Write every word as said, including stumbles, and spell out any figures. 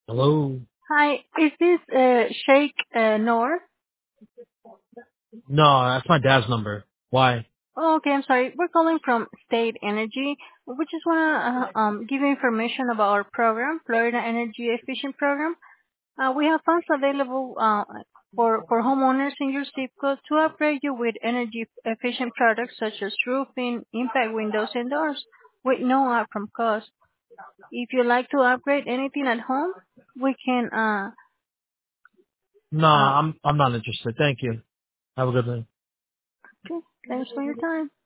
Hello? Hi, is this uh, Sheikh uh, Noor? No, that's my dad's number. Why? Oh, okay, I'm sorry. We're calling from State Energy. We just want to uh, um, give you information about our program, Florida Energy Efficient Program. Uh, we have funds available uh, for, for homeowners in your zip code to upgrade you with energy efficient products such as roofing, impact windows, and doors with no upfront cost. If you'd like to upgrade anything at home, we can. Uh, No, uh, I'm I'm not interested. Thank you. Have a good night. okay, thanks for your time.